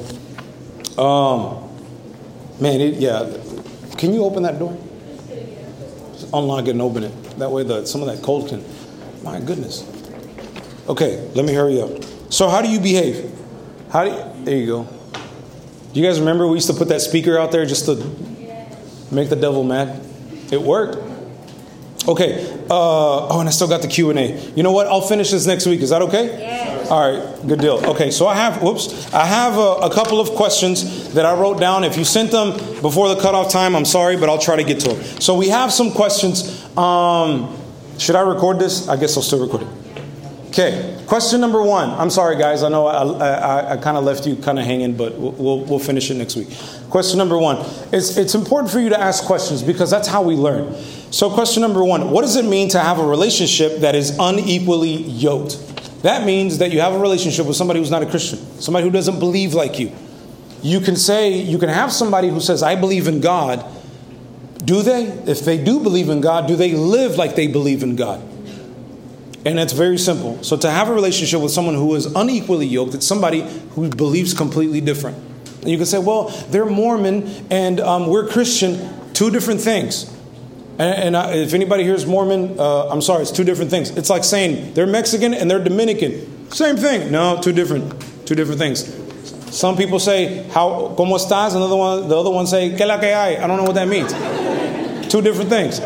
Speaker 2: Can you open that door? Just unlock it and open it. That way some of that cold can... My goodness. Okay, let me hurry up. So how do you behave? There you go. Do you guys remember we used to put that speaker out there just to make the devil mad? It worked. Okay. And I still got the Q&A. You know what? I'll finish this next week. Is that okay? Yes. All right. Good deal. Okay. So I have a couple of questions that I wrote down. If you sent them before the cutoff time, I'm sorry, but I'll try to get to them. So we have some questions. Should I record this? I guess I'll still record it. Okay. Question number 1. I'm sorry, guys. I know I kind of left you kind of hanging, but we'll finish it next week. Question number 1. It's important for you to ask questions because that's how we learn. So question number 1. What does it mean to have a relationship that is unequally yoked? That means that you have a relationship with somebody who's not a Christian, somebody who doesn't believe like you. You can have somebody who says, I believe in God. Do they? If they do believe in God, do they live like they believe in God? And it's very simple. So to have a relationship with someone who is unequally yoked, it's somebody who believes completely different. And you can say, well, they're Mormon and we're Christian. 2 different things. And if anybody here is Mormon, I'm sorry, it's 2 different things. It's like saying they're Mexican and they're Dominican. Same thing. No, 2 different things. Some people say, ¿Cómo estás? And the other one say, ¿Qué la que hay? I don't know what that means. 2 different things.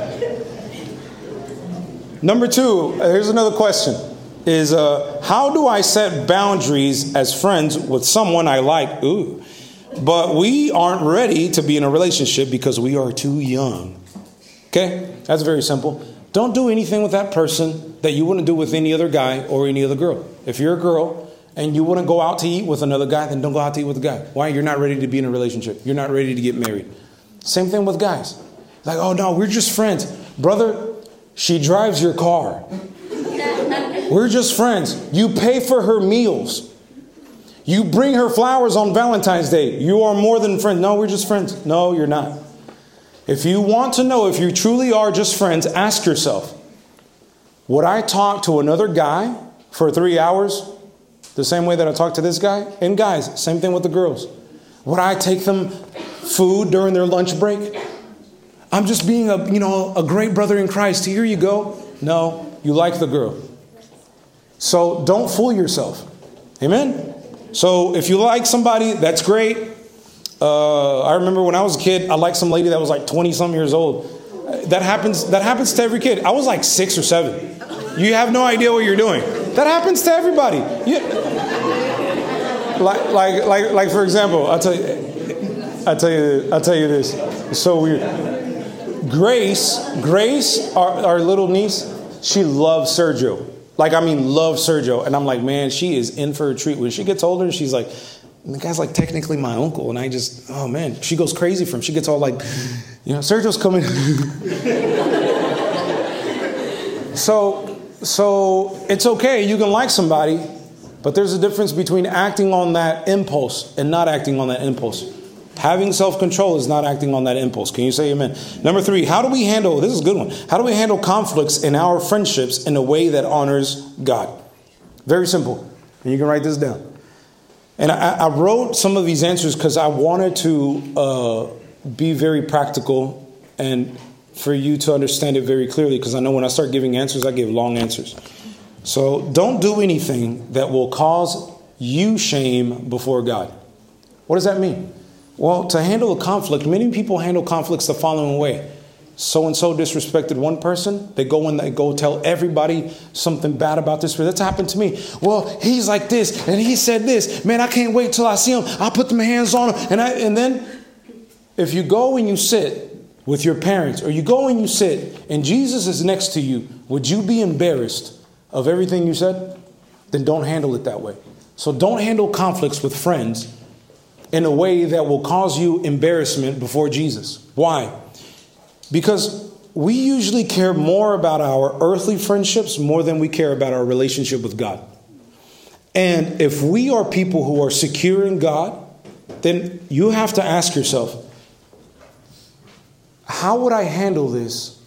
Speaker 2: Number 2, here's another question, is how do I set boundaries as friends with someone I like? Ooh. But we aren't ready to be in a relationship because we are too young. Okay? That's very simple. Don't do anything with that person that you wouldn't do with any other guy or any other girl. If you're a girl and you wouldn't go out to eat with another guy, then don't go out to eat with a guy. Why? You're not ready to be in a relationship. You're not ready to get married. Same thing with guys. Like, oh no, we're just friends. Brother, she drives your car. We're just friends. You pay for her meals. You bring her flowers on Valentine's Day. You are more than friends. No, we're just friends. No, you're not. If you want to know if you truly are just friends, ask yourself, would I talk to another guy for 3 hours the same way that I talk to this guy? And guys, same thing with the girls. Would I take them food during their lunch break? I'm just being a great brother in Christ. Here you go. No, you like the girl. So don't fool yourself. Amen. So if you like somebody, that's great. I remember when I was a kid, I liked some lady that was like 20 some years old. That happens to every kid. I was like 6 or 7. You have no idea what you're doing. That happens to everybody. Like for example, I'll tell you this. It's so weird. Grace, our little niece, she loves Sergio. Loves Sergio. And I'm like, man, she is in for a treat. When she gets older, she's like, the guy's like technically my uncle. And I just, oh man, she goes crazy for him. She gets all like, Sergio's coming. So it's okay. You can like somebody, but there's a difference between acting on that impulse and not acting on that impulse. Having self-control is not acting on that impulse. Can you say amen? Number 3, how do we handle, this is a good one. How do we handle conflicts in our friendships in a way that honors God? Very simple. And you can write this down. And I wrote some of these answers because I wanted to be very practical and for you to understand it very clearly. Because I know when I start giving answers, I give long answers. So don't do anything that will cause you shame before God. What does that mean? Well, to handle a conflict, many people handle conflicts the following way. So-and-so disrespected one person. They go tell everybody something bad about this. That's happened to me. Well, he's like this and he said this. Man, I can't wait till I see him. I'll put my hands on him. And then if you go and you sit with your parents or you go and you sit and Jesus is next to you, would you be embarrassed of everything you said? Then don't handle it that way. So don't handle conflicts with friends in a way that will cause you embarrassment before Jesus. Why? Because we usually care more about our earthly friendships more than we care about our relationship with God. And if we are people who are secure in God, then you have to ask yourself, how would I handle this?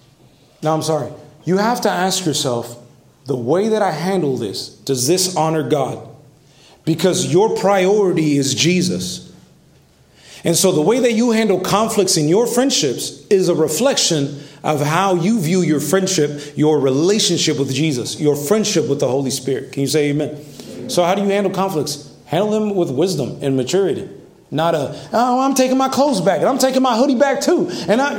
Speaker 2: You have to ask yourself, the way that I handle this, does this honor God? Because your priority is Jesus. And so the way that you handle conflicts in your friendships is a reflection of how you view your friendship, your relationship with Jesus, your friendship with the Holy Spirit. Can you say amen? So how do you handle conflicts? Handle them with wisdom and maturity. Not I'm taking my clothes back and I'm taking my hoodie back too.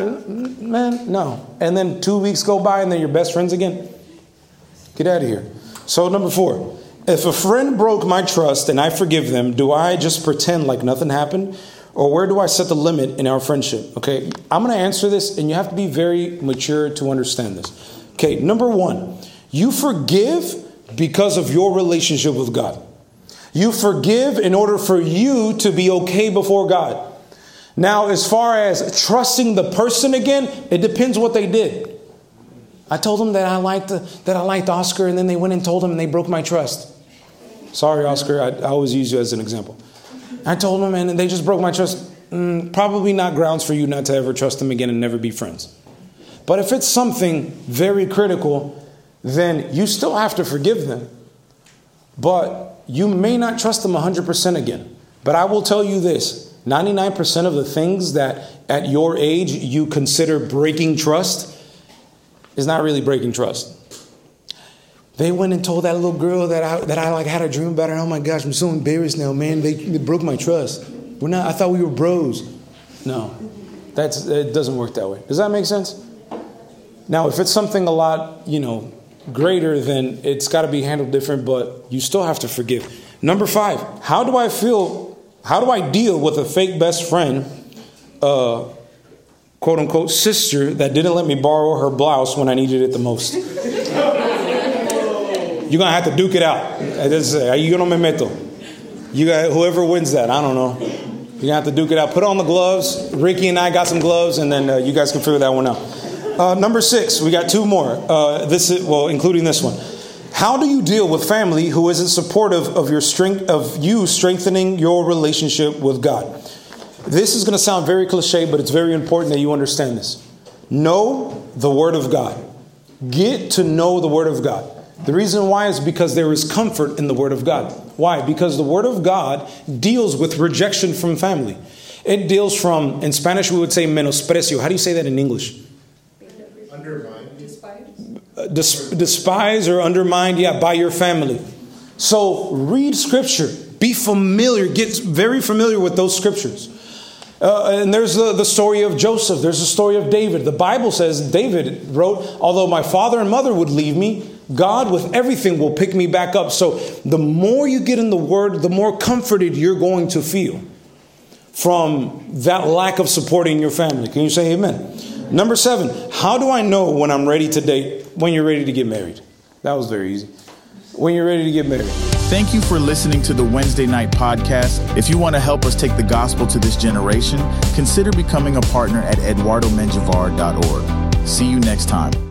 Speaker 2: No. And then 2 weeks go by and then you're best friends again. Get out of here. So number 4, if a friend broke my trust and I forgive them, do I just pretend like nothing happened? Or where do I set the limit in our friendship? Okay, I'm going to answer this and you have to be very mature to understand this. Okay, number 1, you forgive because of your relationship with God. You forgive in order for you to be okay before God. Now, as far as trusting the person again, it depends what they did. I told them that I liked Oscar, and then they went and told him and they broke my trust. Sorry, Oscar, I always use you as an example. I told them and they just broke my trust. Probably not grounds for you not to ever trust them again and never be friends. But if it's something very critical, then you still have to forgive them. But you may not trust them 100% again. But I will tell you this, 99% of the things that at your age you consider breaking trust is not really breaking trust. They went and told that little girl that I like had a dream about her. Oh my gosh, I'm so embarrassed now, man. They broke my trust. I thought we were bros. No, it doesn't work that way. Does that make sense? Now, if it's something a lot, greater, then it's got to be handled different, but you still have to forgive. Number 5, how do I deal with a fake best friend, quote unquote sister that didn't let me borrow her blouse when I needed it the most? You're going to have to duke it out. Yo no me meto. You got whoever wins that. I don't know. You're going to have to duke it out. Put on the gloves. Ricky and I got some gloves, and then you guys can figure that one out. Number 6, we got 2 more. Including this one. How do you deal with family who isn't supportive of you strengthening your relationship with God? This is going to sound very cliche, but it's very important that you understand this. Know the Word of God. Get to know the Word of God. The reason why is because there is comfort in the Word of God. Why? Because the Word of God deals with rejection from family. It deals from, in Spanish we would say menosprecio. How do you say that in English?
Speaker 3: Undermine.
Speaker 2: Despise or undermined, by your family. So read Scripture. Be familiar. Get very familiar with those Scriptures. And there's the story of Joseph. There's the story of David. The Bible says David wrote, although my father and mother would leave me, God with everything will pick me back up. So the more you get in the Word, the more comforted you're going to feel from that lack of supporting your family. Can you say amen? Number 7, how do I know when I'm ready to date? When you're ready to get married. That was very easy. When you're ready to get married.
Speaker 1: Thank you for listening to the Wednesday Night Podcast. If you want to help us take the gospel to this generation, consider becoming a partner at eduardomenjivar.org. See you next time.